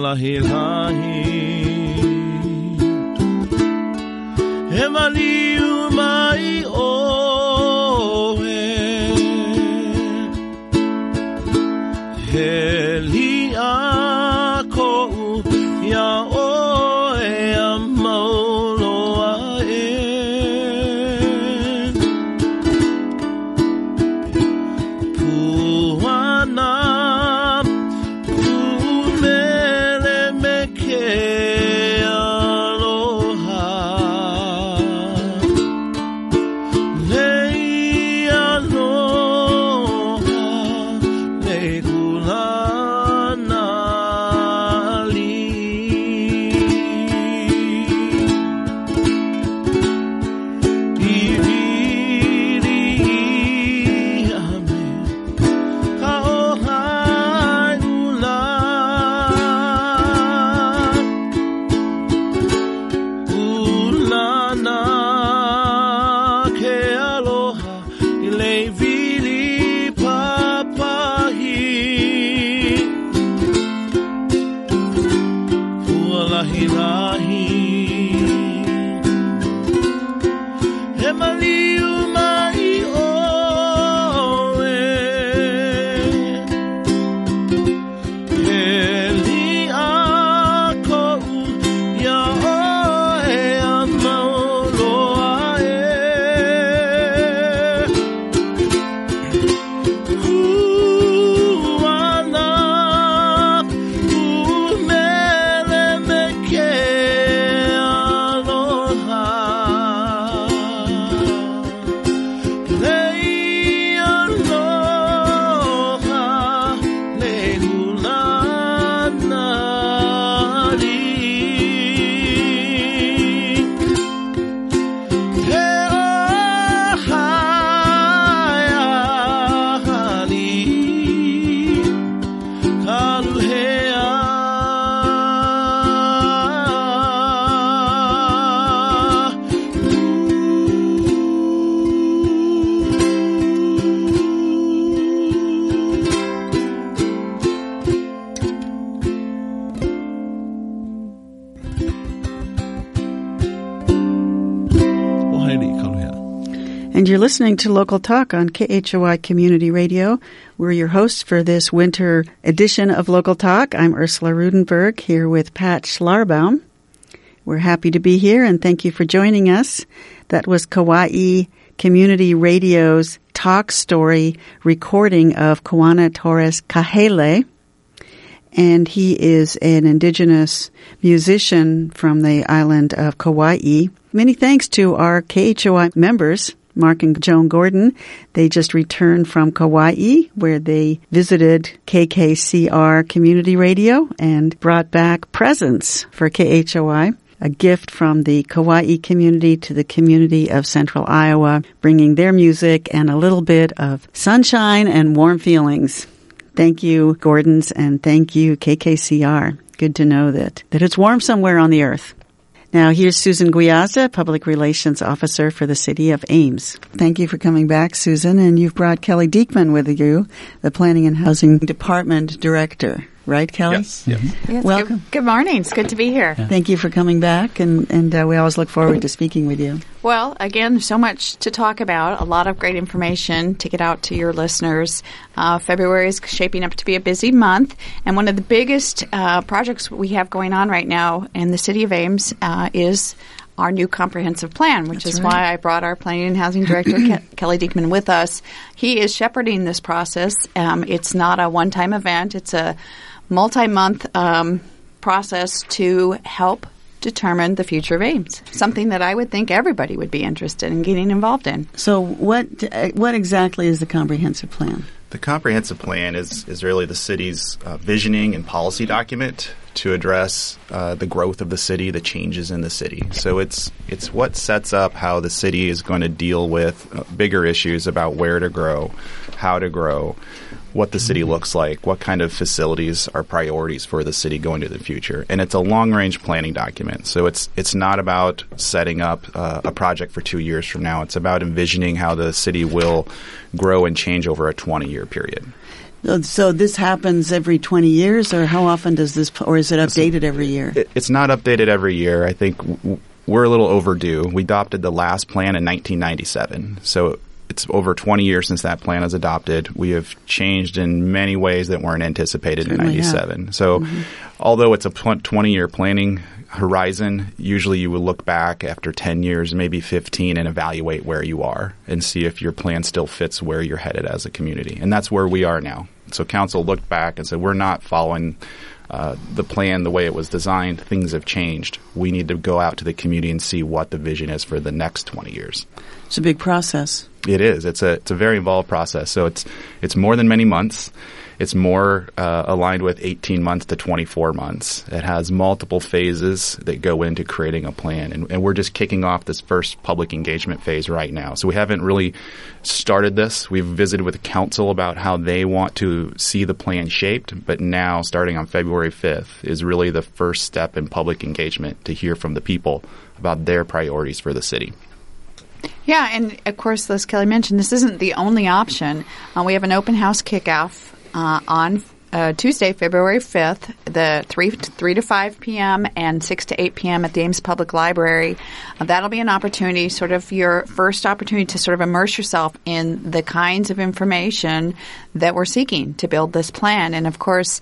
B: And you're listening to Local Talk on KHOI Community Radio. We're your hosts for this winter edition of Local Talk. I'm Ursula Rudenberg here with Pat Schlarbaum. We're happy to be here and thank you for joining us. That was Kauai Community Radio's talk story recording of Kawana Torres Kahele. And he is an indigenous musician from the island of Kauai. Many thanks to our KHOI members, Mark and Joan Gordon. They just returned from Kauai, where they visited KKCR Community Radio and brought back presents for KHOI, a gift from the Kauai community to the community of Central Iowa, bringing their music and a little bit of sunshine and warm feelings. Thank you, Gordons, and thank you, KKCR. Good to know that it's warm somewhere on the earth. Now, here's Susan Guiaza, Public Relations Officer for the City of Ames. Thank you for coming back, Susan, and you've brought Kelly Diekman with you, the Planning and Housing Department Director. Right, Kelly?
I: Yes.
J: Yes.
I: Welcome. Good morning. It's good to be here.
A: Yeah. Thank you for coming back, and we always look forward to speaking with you.
I: Well, again, so much to talk about, a lot of great information to get out to your listeners. February is shaping up to be a busy month, and one of the biggest projects we have going on right now in the City of Ames is our new comprehensive plan, which is why I brought our Planning and Housing Director, Kelly Diekman, with us. He is shepherding this process. It's not a one-time event. It's a multi-month process to help determine the future of Ames, something that I would think everybody would be interested in getting involved in.
A: So what exactly is the comprehensive plan?
J: The comprehensive plan is really the city's visioning and policy document to address the growth of the city, the changes in the city. So it's what sets up how the city is going to deal with bigger issues about where to grow, how to grow, what the city looks like, what kind of facilities are priorities for the city going into the future. And it's a long-range planning document. So it's not about setting up a project for 2 years from now. It's about envisioning how the city will grow and change over a 20-year period.
A: So this happens every 20 years, or how often does this, or is it updated every year?
J: It's not updated every year. I think we're a little overdue. We adopted the last plan in 1997. So it's over 20 years since that plan was adopted. We have changed in many ways that weren't anticipated in 97. So although it's a 20-year planning horizon, usually you will look back after 10 years, maybe 15, and evaluate where you are and see if your plan still fits where you're headed as a community. And that's where we are now. So council looked back and said, we're not following the plan the way it was designed. Things have changed. We need to go out to the community and see what the vision is for the next 20 years.
A: It's a big process.
J: It is. It's a very involved process. So it's more than many months. It's more aligned with 18 months to 24 months. It has multiple phases that go into creating a plan. And we're just kicking off this first public engagement phase right now. So we haven't really started this. We've visited with the council about how they want to see the plan shaped. But now, starting on February 5th, is really the first step in public engagement to hear from the people about their priorities for the city.
I: Yeah, and of course, as Kelly mentioned, this isn't the only option. We have an open house kickoff on Tuesday, February 5th, the 3 to 5 p.m. and 6 to 8 p.m. at the Ames Public Library. That'll be an opportunity, sort of your first opportunity to sort of immerse yourself in the kinds of information that we're seeking to build this plan. And of course,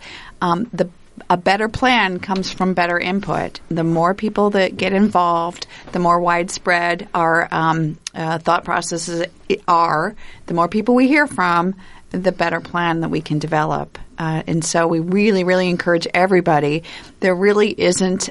I: a better plan comes from better input. The more people that get involved, the more widespread our thought processes are, the more people we hear from, the better plan that we can develop. And so we really, really encourage everybody. There really isn't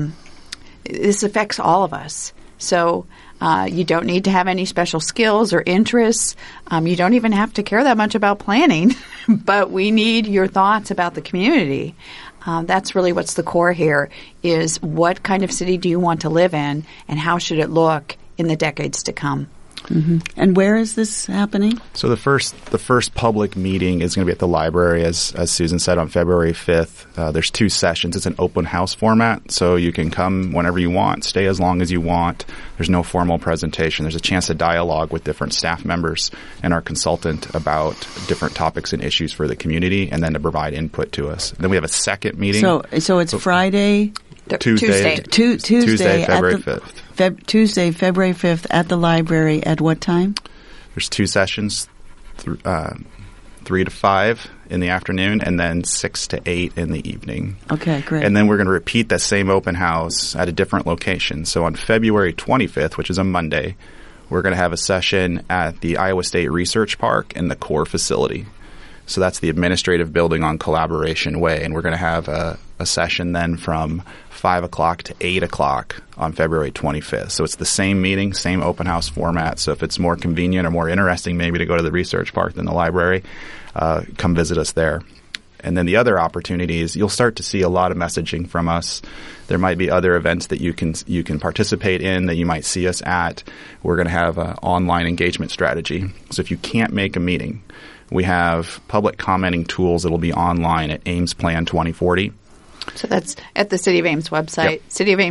I: this affects all of us. So you don't need to have any special skills or interests. You don't even have to care that much about planning, but we need your thoughts about the community. That's really what's the core here, is what kind of city do you want to live in, and how should it look in the decades to come?
A: Mm-hmm. And where is this happening?
J: So the first public meeting is going to be at the library, as Susan said, on February 5th. There's 2 sessions. It's an open house format, so you can come whenever you want, stay as long as you want. There's no formal presentation. There's a chance to dialogue with different staff members and our consultant about different topics and issues for the community, and then to provide input to us. Then we have a second meeting.
A: So it's Friday?
J: Tuesday, February 5th.
A: Tuesday, February 5th at the library at what time?
J: There's 2 sessions, 3 to 5 in the afternoon, and then 6 to 8 in the evening.
A: Okay, great.
J: And then we're going to repeat that same open house at a different location. So on February 25th, which is a Monday, we're going to have a session at the Iowa State Research Park in the core facility. So that's the administrative building on Collaboration Way. And we're going to have a session then from 5 o'clock to 8 o'clock on February 25th. So it's the same meeting, same open house format. So if it's more convenient or more interesting maybe to go to the research park than the library, come visit us there. And then the other opportunities, you'll start to see a lot of messaging from us. There might be other events that you can participate in that you might see us at. We're going to have an online engagement strategy. So if you can't make a meeting, we have public commenting tools that will be online at Ames Plan 2040.
I: So that's at the City of Ames website,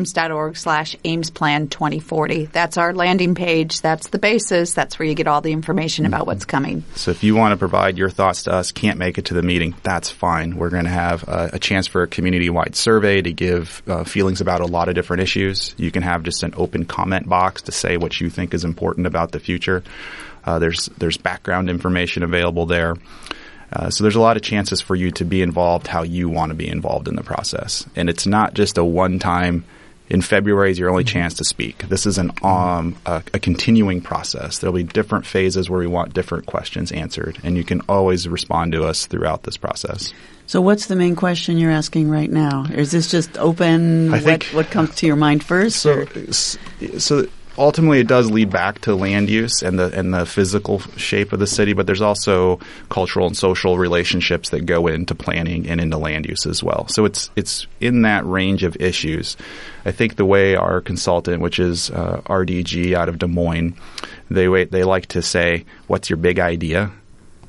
I: cityofames.org/AmesPlan2040. That's our landing page. That's the basis. That's where you get all the information about what's coming.
J: So if you want to provide your thoughts to us, can't make it to the meeting, that's fine. We're going to have a chance for a community-wide survey to give feelings about a lot of different issues. You can have just an open comment box to say what you think is important about the future. There's background information available there. So there's a lot of chances for you to be involved how you want to be involved in the process. And it's not just a one-time, in February is your only chance to speak. This is a continuing process. There'll be different phases where we want different questions answered, and you can always respond to us throughout this process.
A: So what's the main question you're asking right now? Is this just open? What comes to your mind first?
J: So ultimately, it does lead back to land use and the physical shape of the city, but there's also cultural and social relationships that go into planning and into land use as well. So it's in that range of issues. I think the way our consultant, which is RDG out of Des Moines, they like to say, "What's your big idea?"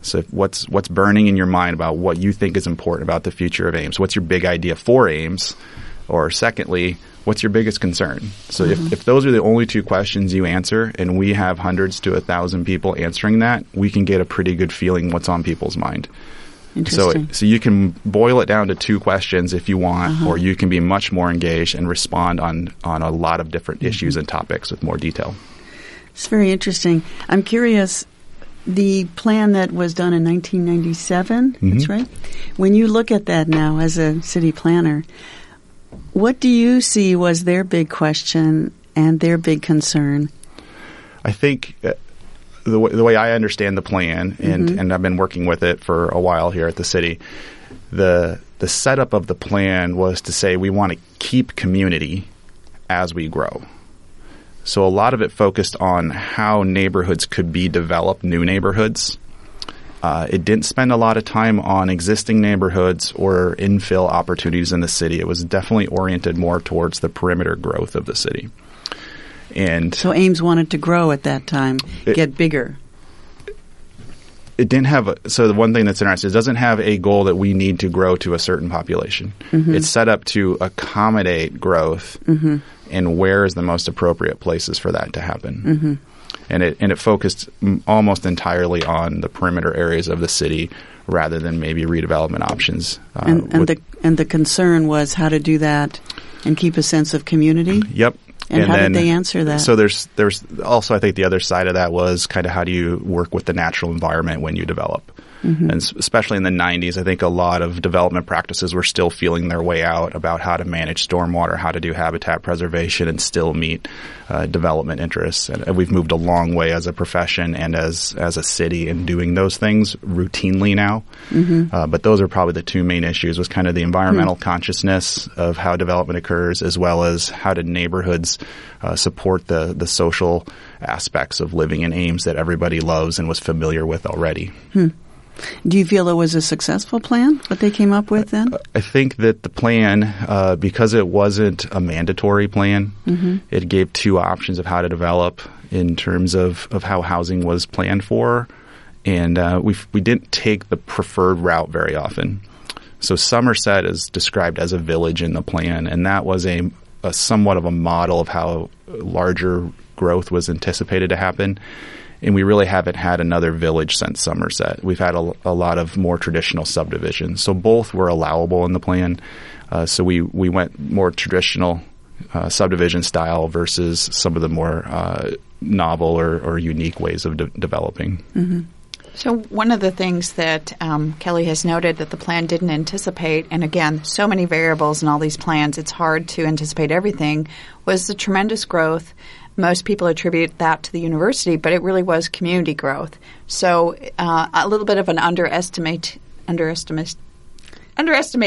J: So what's burning in your mind about what you think is important about the future of Ames? What's your big idea for Ames? Or secondly, what's your biggest concern? So if those are the only two questions you answer, and we have hundreds to 1,000 people answering that, we can get a pretty good feeling what's on people's mind.
A: Interesting.
J: So you can boil it down to two questions if you want, or you can be much more engaged and respond on a lot of different issues and topics with more detail.
A: It's very interesting. I'm curious, the plan that was done in 1997, that's right? When you look at that now as a city planner, what do you see was their big question and their big concern?
J: I think the way I understand the plan, and I've been working with it for a while here at the city, the setup of the plan was to say we want to keep community as we grow. So a lot of it focused on how neighborhoods could be developed, new neighborhoods. It didn't spend a lot of time on existing neighborhoods or infill opportunities in the city. It was definitely oriented more towards the perimeter growth of the city. And
A: so Ames wanted to grow at that time, get bigger.
J: It didn't have so the one thing that's interesting is it doesn't have a goal that we need to grow to a certain population. It's set up to accommodate growth, and where is the most appropriate places for that to happen. And it focused almost entirely on the perimeter areas of the city rather than maybe redevelopment options.
A: And the concern was how to do that and keep a sense of community?
J: Yep.
A: And how did they answer that?
J: So there's also, I think the other side of that was kind of how do you work with the natural environment when you develop. And especially in the 90s, I think a lot of development practices were still feeling their way out about how to manage stormwater, how to do habitat preservation, and still meet development interests. And we've moved a long way as a profession and as a city in doing those things routinely now. But those are probably the two main issues, was kind of the environmental consciousness of how development occurs, as well as how do neighborhoods support the social aspects of living in Ames that everybody loves and was familiar with already.
A: Do you feel it was a successful plan, what they came up with then?
J: I think that the plan, because it wasn't a mandatory plan, it gave two options of how to develop in terms of how housing was planned for. And we didn't take the preferred route very often. So Somerset is described as a village in the plan, and that was a somewhat of a model of how larger growth was anticipated to happen. And we really haven't had another village since Somerset. We've had a lot of more traditional subdivisions. So both were allowable in the plan. So we went more traditional subdivision style versus some of the more novel or unique ways of developing.
I: So one of the things that Kelly has noted that the plan didn't anticipate, and again, so many variables in all these plans, it's hard to anticipate everything, was the tremendous growth. Most people attribute that to the university, but it really was community growth. So a little bit of an underestimation.
A: That's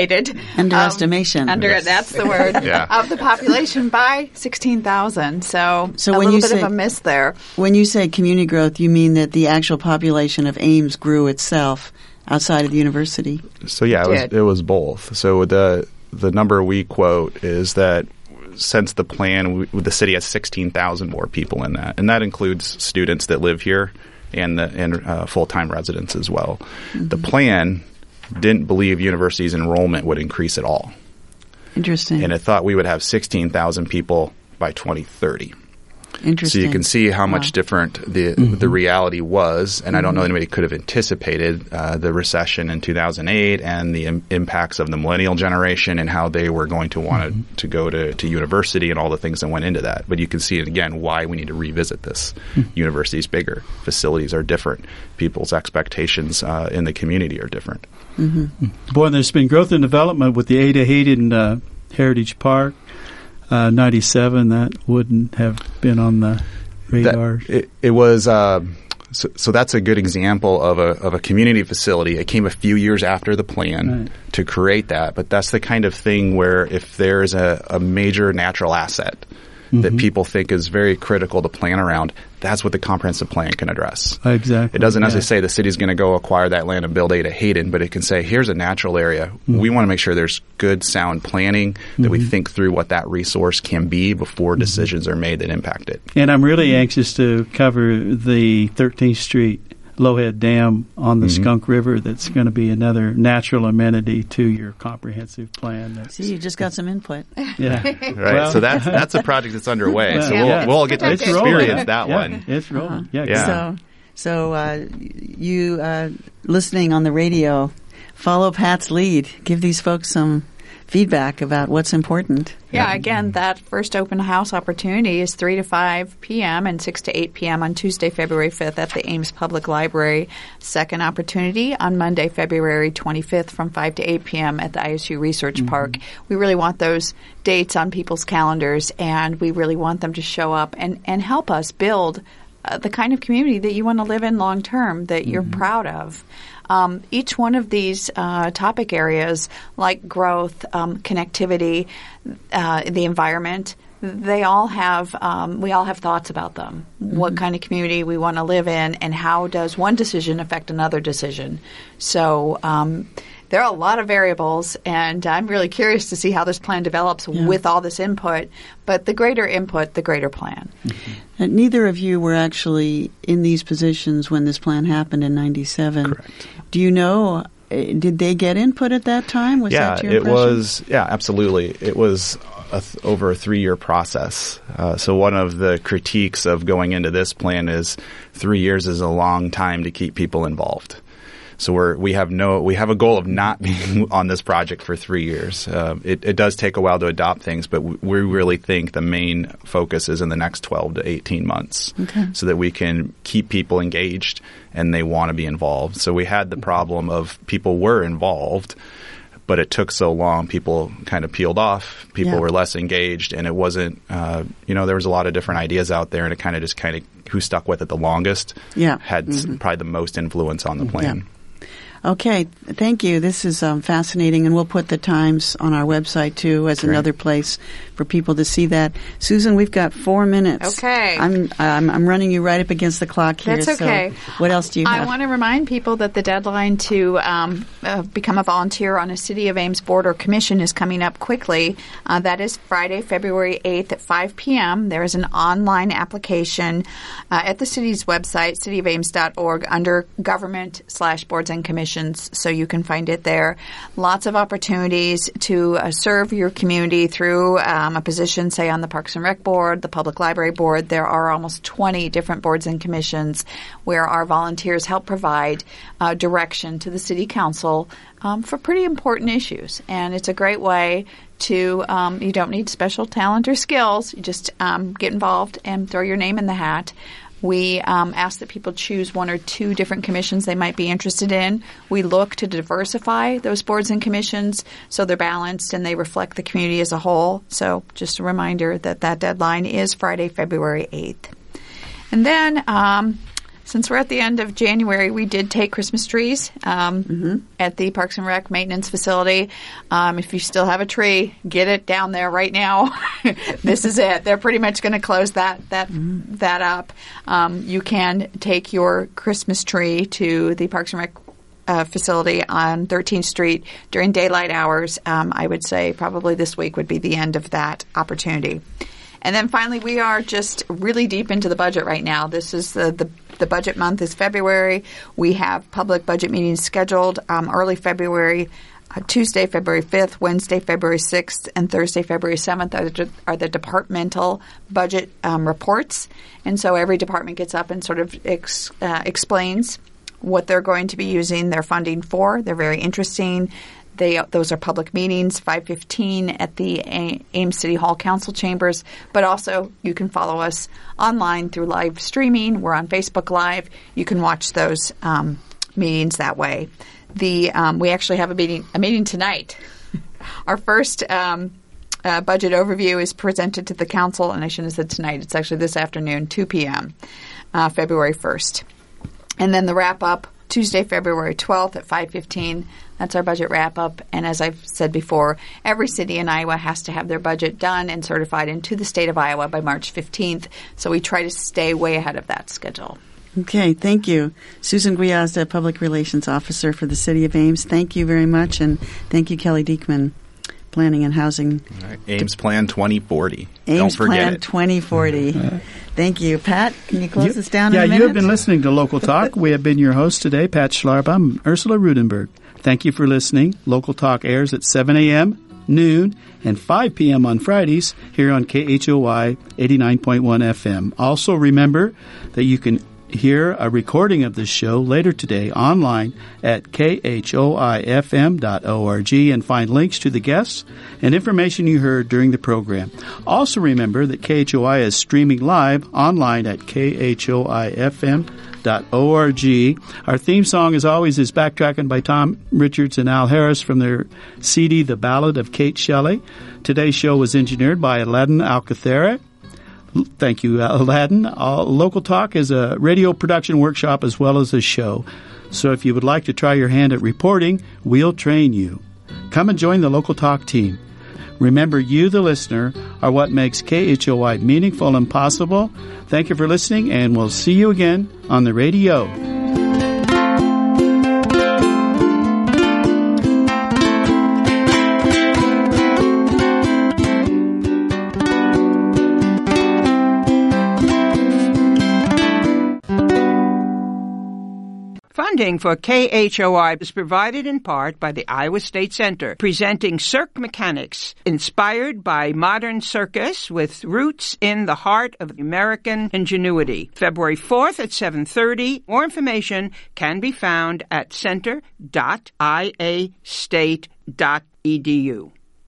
I: the word, of the population by 16,000. So a little bit of a miss there.
A: When you say community growth, you mean that the actual population of Ames grew itself outside of the university?
J: So it was both. So the number we quote is that since the plan, the city has 16,000 more people in that, and that includes students that live here and full-time residents as well. The plan didn't believe university's enrollment would increase at all.
A: Interesting.
J: And it thought we would have 16,000 people by 2030.
A: Interesting.
J: So you can see how much different the reality was, and I don't know anybody could have anticipated the recession in 2008 and the impacts of the millennial generation and how they were going to want to go to university and all the things that went into that. But you can see, again, why we need to revisit this. University's bigger. Facilities are different. People's expectations in the community are different.
B: Boy, there's been growth and development with the Ada Hayden Heritage Park. 97, that wouldn't have been on the radar.
J: It was so that's a good example of a community facility. It came a few years after the plan to create that, but that's the kind of thing where if there's a major natural asset that people think is very critical to plan around, that's what the comprehensive plan can address.
B: Exactly.
J: It doesn't necessarily say the city's going to go acquire that land and build Ada Hayden, but it can say, here's a natural area. We want to make sure there's good, sound planning, that we think through what that resource can be before decisions are made that impact it.
B: And I'm really anxious to cover the 13th Street Lowhead Dam on the Skunk River that's going to be another natural amenity to your comprehensive plan.
A: See, you just got some input.
B: Yeah.
J: Right.
B: Well,
J: so that's a project that's underway. So we'll all get to
B: It's
J: experience
B: rolling.
J: that one.
B: It's rolling.
J: Yeah.
A: So you listening on the radio, follow Pat's lead. Give these folks some feedback about what's important.
I: Yeah, again, that first open house opportunity is 3 to 5 p.m. and 6 to 8 p.m. on Tuesday, February 5th at the Ames Public Library. Second opportunity on Monday, February 25th from 5 to 8 p.m. at the ISU Research Park. We really want those dates on people's calendars, and we really want them to show up and help us build the kind of community that you want to live in long term, that you're proud of. Each one of these topic areas, like growth, connectivity, the environment, they all have we all have thoughts about them. What kind of community we want to live in, and how does one decision affect another decision? So there are a lot of variables, and I'm really curious to see how this plan develops with all this input. But the greater input, the greater plan.
A: And neither of you were actually in these positions when this plan happened in 97.
J: Correct.
A: Do you know, did they get input at that time? Was that your impression?
J: It was. Yeah, absolutely. It was over a 3-year process. So one of the critiques of going into this plan is 3 years is a long time to keep people involved. So we have a goal of not being on this project for 3 years. It does take a while to adopt things, but we really think the main focus is in the next 12 to 18 months, so that we can keep people engaged and they want to be involved. So we had the problem of people were involved, but it took so long. People kind of peeled off. People were less engaged, and it wasn't. There was a lot of different ideas out there, and it kind of who stuck with it the longest had probably the most influence on the plan.
A: Yeah. Okay, thank you. This is fascinating, and we'll put the times on our website, too, as another place for people to see that. Susan, we've got 4 minutes.
I: Okay.
A: I'm running you right up against the clock here.
I: That's okay.
A: So what else do you have?
I: I want to remind people that the deadline to become a volunteer on a City of Ames board or commission is coming up quickly. That is Friday, February 8th at 5 p.m. There is an online application at the city's website, cityofames.org, under government/boards and commissions. So you can find it there. Lots of opportunities to serve your community through a position, say, on the Parks and Rec Board, the Public Library Board. There are almost 20 different boards and commissions where our volunteers help provide direction to the City Council for pretty important issues. And it's a great way to you don't need special talent or skills. You just get involved and throw your name in the hat. We ask that people choose 1 or 2 different commissions they might be interested in. We look to diversify those boards and commissions so they're balanced and they reflect the community as a whole. So just a reminder that deadline is Friday, February 8th. And then since we're at the end of January, we did take Christmas trees at the Parks and Rec maintenance facility. If you still have a tree, get it down there right now. This is it. They're pretty much going to close that up. You can take your Christmas tree to the Parks and Rec facility on 13th Street during daylight hours. I would say probably this week would be the end of that opportunity. And then finally, we are just really deep into the budget right now. This is the budget month is February. We have public budget meetings scheduled early February. Tuesday, February 5th, Wednesday, February 6th, and Thursday, February 7th are the departmental budget reports. And so every department gets up and sort of explains what they're going to be using their funding for. They're very interesting. Those are public meetings, 5:15 at the Ames City Hall Council Chambers. But also, you can follow us online through live streaming. We're on Facebook Live. You can watch those meetings that way. We actually have a meeting tonight. Our first budget overview is presented to the council, and I shouldn't have said tonight. It's actually this afternoon, 2 p.m., February 1st. And then the wrap-up, Tuesday, February 12th at 5:15. That's our budget wrap-up. And as I've said before, every city in Iowa has to have their budget done and certified into the state of Iowa by March 15th. So we try to stay way ahead of that schedule.
A: Okay, thank you. Susan Gwiazda, Public Relations Officer for the City of Ames. Thank you very much, and thank you, Kelly Diekman. Planning and Housing.
J: Right. Ames Plan 2040.
A: Ames
J: Don't forget
A: Plan
J: it.
A: 2040. Thank you. Pat, can you close us down in a minute?
B: Yeah, you have been listening to Local Talk. We have been your hosts today, Pat Schlarb. I'm Ursula Rudenberg. Thank you for listening. Local Talk airs at 7 a.m., noon, and 5 p.m. on Fridays here on KHOI 89.1 FM. Also remember that you can hear a recording of this show later today online at khoifm.org and find links to the guests and information you heard during the program. Also remember that KHOI is streaming live online at khoifm.org. Our theme song, as always, is Backtracking by Tom Richards and Al Harris from their CD, The Ballad of Kate Shelley. Today's show was engineered by Aladdin Alcántara. Thank you, Aladdin. Local Talk is a radio production workshop as well as a show. So if you would like to try your hand at reporting, we'll train you. Come and join the Local Talk team. Remember, you, the listener, are what makes KHOI meaningful and possible. Thank you for listening, and we'll see you again on the radio.
K: Funding for KHOI is provided in part by the Iowa State Center, presenting Cirque Mechanics, inspired by modern circus with roots in the heart of American ingenuity. February 4th at 7:30. More information can be found at center.iastate.edu.